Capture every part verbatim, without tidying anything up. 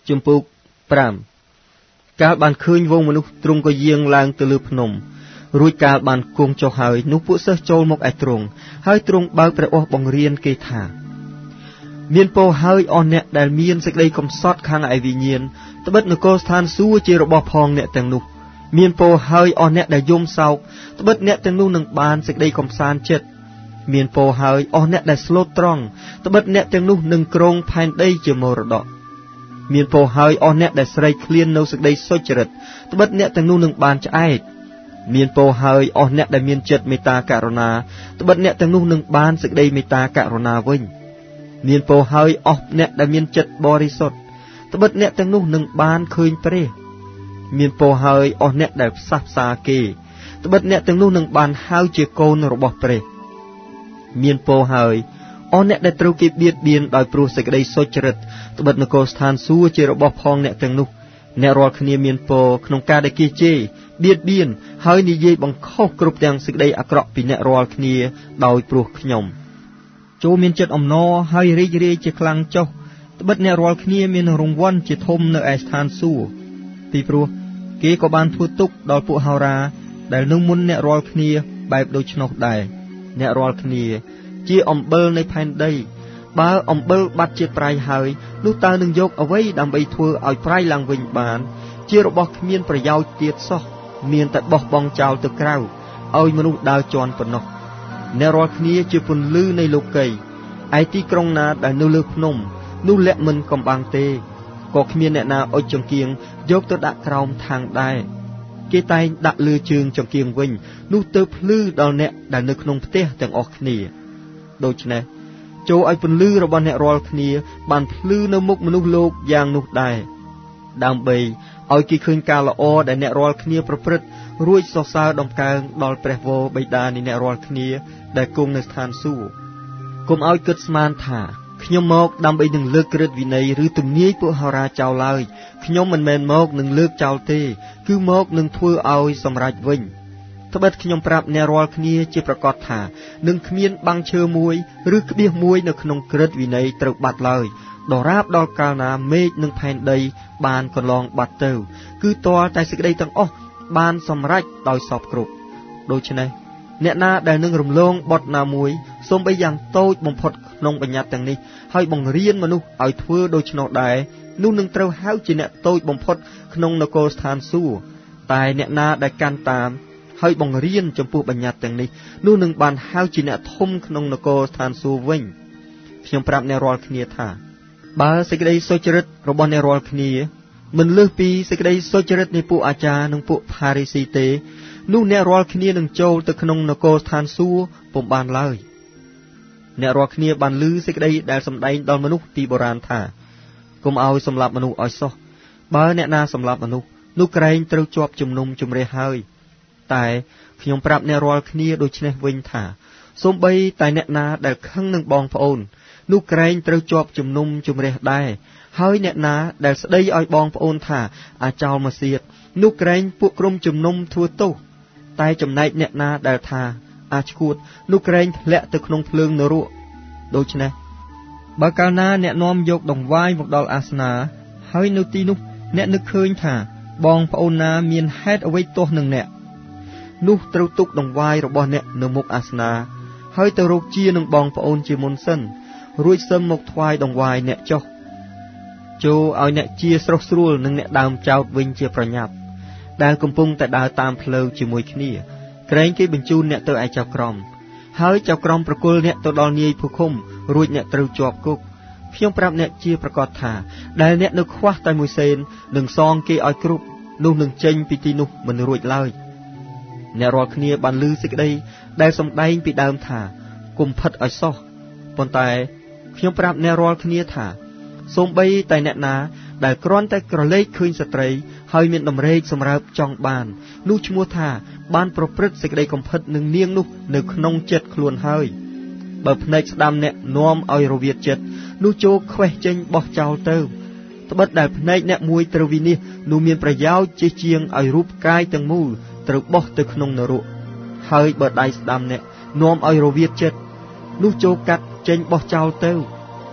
ជំពូកប្រាំកាលបានឃើញវងមនុស្សទ្រង់ក៏យាងឡើងទៅលើភ្នំរួចកាលបានគង់ចុះហើយនោះពួកសិស្សចូលមកឯទ្រង់ហើយទ្រង់បើកព្រះអស់បង្រៀនគេថាមានពរហើយអស់អ្នកដែលមានសេចក្តីកំសត់ខាងឯវិញ្ញាណត្បិតនគរស្ថានសួគ៌ជារបស់ផងអ្នកទាំងនោះមានពរហើយអស់អ្នកដែលយំសោកត្បិតអ្នកទាំងនោះនឹងបានសេចក្តីកំសាន្តចិត្តមានពរហើយអស់អ្នកដែលស្លូតត្រង់ត្បិតអ្នកទាំងនោះនឹងគ្រងផែនដីជាមរតកមានពរហើយអស់អ្នកដែលស្រែកឃ្លាននៅសេចក្តីសុចរិតត្បិតអ្នកទាំងនោះនឹងបានឆ្អែតមានពរហើយអស់អ្នកដែលមានចិត្តមេត្តាករុណាត្បិតអ្នកទាំងនោះនឹងបានសេចក្តីមេត្តាករុណាវិញមានពរហើយអស់អ្នកដែលមានចិត្តបរិសុទ្ធត្បិតអ្នកទាំងនោះនឹងបានឃើញព្រះមានពរហើយអស់អ្នកដែលផ្សះផ្សាគេត្បិតអ្នកទាំងនោះនឹងបានហៅជាកូនរបស់ព្រះមានពរហើយអស់អ្នកដែលត្រូវគេបៀតបៀនដោយព្រោះសេចក្តីសុចរិតត្បិតនគរស្ថានសួគ៌ជារបស់ផងអ្នកទាំងនោះអ្នករាល់គ្នាមានពរក្នុងការដែលគេជេរបៀតបៀនហើយនិយាយបង្ខុសគ្រប់ទាំងសេចក្តីអាក្រក់ពីអ្នករាល់គ្នាដោយព្រោះខ្ញុំចូលមានចិត្តអំណរហើយរីករាយជាខ្លាំងចុះត្បិតអ្នករាល់គ្នាមានរង្វាន់ជាធំនៅឯស្ថានសួគ៌ពីព្រោះគេក៏បានធ្វើទុកដល់ពួកហោរាដែលនៅមុនអ្នករាល់គ្នាបែបដូច្នោះដែរអ្នករាល់គ្នាជាអំបិលនៃផែនដីបើអំបិលបាត់ជាប្រៃហើយនោះតើនឹងយកអ្វីដើម្បីធ្វើឲ្យប្រៃឡើងវិញបានជារបស់គ្មានប្រយោជន៍ទៀតសោះមានតែបោះបង់ចោលទៅក្រៅឲ្យមនុស្សដើរជន់ប៉ុណ្ណោះអ្នករាល់គ្នាជាពន្លឺនៃលោកីឯទីក្រុងណាដែលនៅលើភ្នំនោះលាក់មិនកំបាំងទេក៏គ្មានអ្នកណាអុជចង្គៀងយកទៅដាក់ក្រោមທາງដែរគេតែងដាក់លើជើងចង្គៀងវិញនោះទៅភ្លឺដល់អ្នកដែលនៅក្នុងផ្ទះទាំងអស់គ្នាដូច្នេះចូលឲ្យពន្លឺរបស់អ្នករាល់គ្នាបានភ្លឺនៅមុខមនុស្សលោកយ៉ាងនោះដែរដើម្បីឲ្យគេឃើញការល្អដែលអ្នករាល់គ្នាប្រព្រឹត្តរួចសរសើរដំកើងដល់ព្រះវរបិតានៃអ្នករាល់គ្នាដែលគង់នៅស្ថានសួគ៌កុំឲ្យគិតស្មានថាខ្ញុំមកដើម្បីនឹងលើកក្រឹតវិន័យឬទំនាយពួកហោរាចោលឡើយខ្ញុំមិនមែនមកនឹងលើកចោលទេគឺមកនឹងធ្វើឲ្យសម្រេចវិញត្បិតខ្ញុំប្រាប់អ្នករាល់គ្នាជាប្រកាសថានឹងគ្មានបាំងឈើមួយឬក្បៀសមួយនៅក្នុងក្រឹតវិន័យត្រូវបាត់ឡើយដរាបដល់កាលណាមេឃនិងផែនដីបានកន្លងបាត់ទៅគឺទាល់តែសេចក្តីទាំងអស់បានសម្រេចដោយសពគ្រប់ដូច្នេះអ្នកណាដែលនឹងរំលងបុត្រណាមួយសូម្បីយ៉ាងតូចបំផុតក្នុងបញ្ញត្តិទាំងនេះហើយបង្រៀនមនុស្សឲ្យធ្វើដូច្នោះដែរនោះនឹងត្រូវហៅជាអ្នកតូចបំផុតក្នុងនគរស្ថានសួគ៌តែអ្នកណាដែលកាន់តាមហើយបង្រៀនចំពោះបញ្ញត្តិទាំងនេះនោះនឹងបានហៅជាអ្នកធំក្នុងនគរស្ថានសួគ៌វិញខ្ញុំប្រាប់អ្នករាល់គ្នាថាបើសេចក្តីសុចរិតរបស់អ្នករាល់គ្នាមិនលើសពីសេចក្តីសុចរិតនៃពួកអាចារ្យនិងពួកផារីស៊ីទេនោះអ្នករាល់គ្នានឹងចូលទៅក្នុងនគរស្ថានសួគ៌ពុំបានឡើយអ្នករាល់គ្នាបានឮសេចក្តីដែលសម្ដែងដល់មនុស្សទីបុរាណថាកុំឲ្យសម្លាប់មនុស្សឲ្យសោះបើអ្នកណាសម្លាប់មនុស្សនោះក្រែងត្រូវជាប់ជំនុំជម្រះហើយតែខ្ញុំប្រាប់អ្នករាល់គ្នាដូចនេះវិញថាសូម្បីតែអ្នកណាដែលខឹងនឹងបងប្អូននោះក្រែងត្រូវជាប់ជំនុំជម្រះដែរហើយអ្នកណាដែលស្ដីឲ្យបងប្អូនថាអាចោលមកសៀតនោះក្រែងពួកក្រុមជំនុំធ្វើទោសតែចំណែកអ្នកណាដែលថាអាចឈួតនោះក្រែងធ្លាក់ទៅក្នុងភ្លើងនរកដូច្នេះបើកាលណាអ្នកនាំយកដង្វាយមកដល់អាសនាហើយនៅទីនោះអ្នកនឹកឃើញថាបងប្អូនណាមានហេតុអ្វីទោសនឹងអ្នកនោះត្រូវទុកដង្វាយរបស់អ្នកនៅមុខអាសនាហើយទៅរកជានឹងបងប្អូនជាមុនសិនរួចសឹមមកថ្វាយដង្វាយអ្នកចុះចូលឲ្យអ្នកជាស្រស់ស្រួលនឹងអ្នកដើមចោតវិញជាប្រញាប់ដែលកំពុងតែដើរតាមផ្លូវជាមួយគ្នាក្រែងគេបញ្ជូនអ្នកទៅឯចៅក្រមហើយចៅក្រមប្រគល់អ្នកទៅដល់នាយភូខុមរួចអ្នកត្រូវជាប់គុកខ្ញុំប្រាប់អ្នកជាប្រកាសថាដែលអ្នកនៅខ្វះតែមួយសេននឹងសងគេឲ្យគ្រប់នោះនឹងចេញពីទីនោះមិនរួចឡើយអ្នករាល់គ្នាបានឮសេចក្តីដែលសម្ដែងពីដើមថាកុំផិតឲ្យសោះប៉ុន្តែខ្ញុំប្រាប់អ្នករាល់គ្នាថាសូម្បីតែអ្នកណាដែលគ្រាន់តែក្រឡេកឃើញស្ត្រីហើយមានដំរែកសម្រើបចង់បាននោះឈ្មោះថាបានប្រព្រឹត្តសេចក្តីកំផិតនឹងនាងនោះនៅក្នុងចិត្តខ្លួនហើយបើភ្នែកស្ដាំអ្នកនាំឲ្យរវិតចិត្តនោះចូលខ្វេះចេញបោះចោលទៅត្បិតដែលភ្នែកអ្នកមួយត្រូវវិនិច្ឆ័យនោះមានប្រយោជន៍ជាជាងឲ្យរូបកាយទាំងមូលត្រូវបោះទៅក្នុងនរកហើយបើដៃស្ដាំអ្នកនាំឲ្យរវិតចិត្តនោះចូលកាត់ចេញបោះចោលទៅ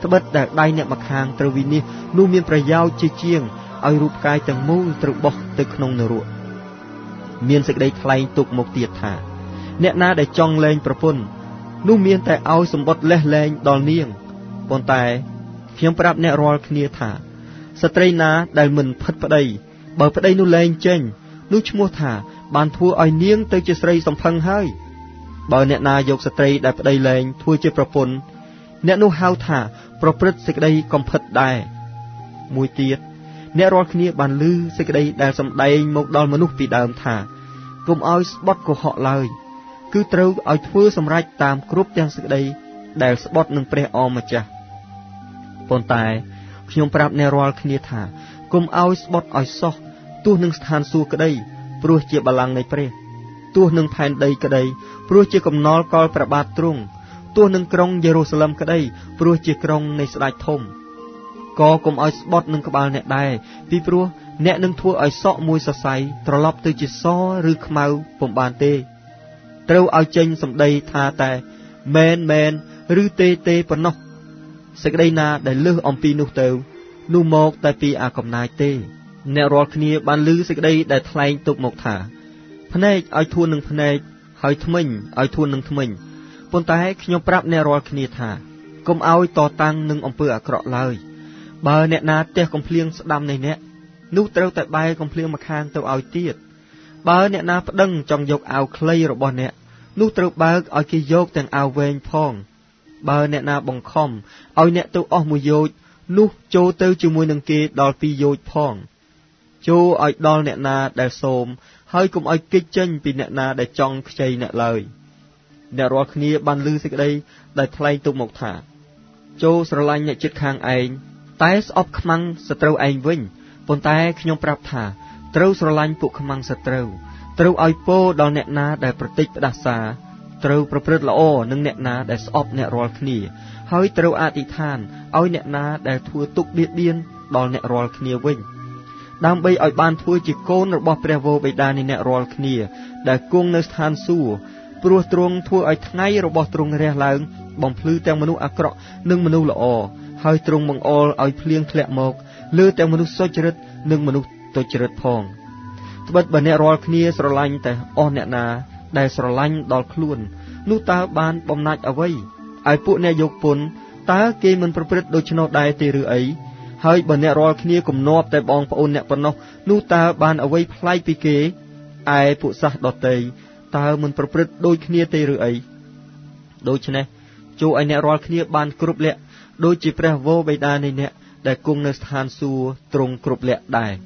ត្បិតដែលដៃអ្នកម្ខាងត្រូវវិនិច្ឆ័យនោះមានប្រយោជន៍ជាជាងឲ្យរូបកាយទាំងមូលត្រូវបោះទៅក្នុងនរកមានសេចក្តីថ្លែងទុកមកទៀតថាអ្នកណាដែលចង់លែងប្រពន្ធនោះមានតែឲ្យសម្បត្តិលេះលែងដល់នាងប៉ុន្តែខ្ញុំប្រាប់អ្នករាល់គ្នាថាស្ត្រីណាដែលមិនផិតប្តីបើប្តីនោះលែងចេញនោះឈ្មោះថាបានធ្វើឲ្យនាងទៅជាស្រីសំផឹងហើយបើអ្នកណាយកស្ត្រីដែលប្តីលែងធ្វើជាប្រពន្ធអ្នកនោះហៅថាប្រព្រឹត្តសេចក្តីកំផិតដែរមួយទៀតអ្នករាល់គ្នាបានឮសេចក្តីដែលសម្ដែងមកដល់មនុស្សពីដើមថាកុំឲ្យស្បត់កុហកឡើយគឺត្រូវឲ្យធ្វើសម្រេចតាមគ្រប់ទាំងសេចក្តីដែលស្បត់នឹងព្រះអម្ចាស់ប៉ុន្តែខ្ញុំប្រាប់អ្នករាល់គ្នាថាកុំឲ្យស្បត់ឲ្យសោះទោះនឹងស្ថានសួគ៌ក្តីព្រោះជាបល្ល័ង្កនៃព្រះទោះនឹងផែនដីក្តីព្រោះជាកំណល់កលព្រះបាទទ្រង់ទោះនឹងក្រុងយេរូសាឡឹមក្តីព្រោះជាក្រុងនៃស្ដេចធំក៏កុំឲ្យស្បត់នឹងក្បាលអ្នកដែរពីព្រោះអ្នកនឹងធ្វើឲ្យសក់មួយសរសៃត្រឡប់ទៅជាសឬខ្មៅពុំបានទេត្រូវឲ្យចេញសម្ដីថាតែមែនមែនឬទេទេប៉ុណ្ណោះសេចក្តីណាដែលលើសអំពីនោះទៅនោះមកតែពីអាកំណាចទេអ្នករាល់គ្នាបានឮសេចក្តីដែលថ្លែងទុកមកថាភ្នែកឲ្យធួននឹងភ្នែកហើយធ្មេញឲ្យធួននឹងធ្មេញប៉ុន្តែខ្ញុំប្រាប់អ្នករាល់គ្នាថាកុំឲ្យតតាំងនឹងអំពើអាក្រក់ឡើយបើអ្នកណាទះកំភ្លៀងស្ដាំនៃអ្នកនោះត្រូវតែបែរកំភ្លៀងម្ខាងទៅឲ្យទៀតបើអ្នកណាប្តឹងចង់យកអាវខ្លីរបស់អ្នកនោះត្រូវបើកឲ្យគេយកទាំងអាវវែងផងបើអ្នកណាបង្ខំឲ្យអ្នកទៅអស់មួយយោជនោះចូលទៅជាមួយនឹងគេដល់ពីរយោជផងចូលឲ្យដល់អ្នកណាដែលសូមហើយកុំឲ្យគេចចេញពីអ្នកណាដែលចង់ខ្ចីអ្នកឡើយអ្នករាល់គ្នាបានឮសេចក្តីដែលថ្លែងទុកមកថាចូលស្រឡាញ់អ្នកជិតខាងឯងតែស្អប់ខ្មាំងសត្រូវឯងវិញប៉ុន្តែខ្ញុំប្រាប់ថាត្រូវស្រឡាញ់ពួកខ្មាំងសត្រូវត្រូវឲ្យពោដល់អ្នកណាដែលប្រតិចផ្ដាសាត្រូវប្រព្រឹត្តល្អនឹងអ្នកណាដែលស្អប់អ្នករាល់គ្នាហើយត្រូវអធិដ្ឋានឲ្យអ្នកណាដែលធ្វើទុក្ខបៀតបៀនដល់អ្នករាល់គ្នាវិញដើម្បីឲ្យបានធ្វើជាកូនរបស់ព្រះវរបិតានៃអ្នករាល់គ្នាដែលគង់នៅស្ថានសួគ៌ព្រោះទ្រង់ធ្វើឲ្យថ្ងៃរបស់ទ្រង់រះឡើងបំភ្លឺទាំងមនុស្សអាក្រក់និងមនុស្សល្អហើយទ្រង់បង្អុរឲ្យភ្លៀងធ្លាក់មកលើទាំងមនុស្សសុចរិតនិងមនុស្សទុច្ចរិតផងត្បិតបើអ្នករាល់គ្នាស្រឡាញ់តែអស់អ្នកណាដែលស្រឡាញ់ដល់ខ្លួននោះតើបានបំណាច់អ្វីឲ្យពួកអ្នកយកពន្ធតើគេមិនប្រព្រឹត្តដូច្នោះដែរទេឬអីហើយបើអ្នករាល់គ្នាគំនាប់តែបងប្អូនអ្នកប៉ុណ្ណោះនោះតើបានអ្វីប្លែកពីគេឯពួកសាសដតីតើមិនប្រព្រឹត្តដូចគ្នាទេឬអីដូច្នេះចូលឲ្យអ្នករាល់គ្នាបានគ្រប់លក្ខដូចជាព្រះវរបិតានៃអ្នកដែលគង់នៅស្ថានសួគ៌ទ្រង់គ្រប់លក្ខដែរ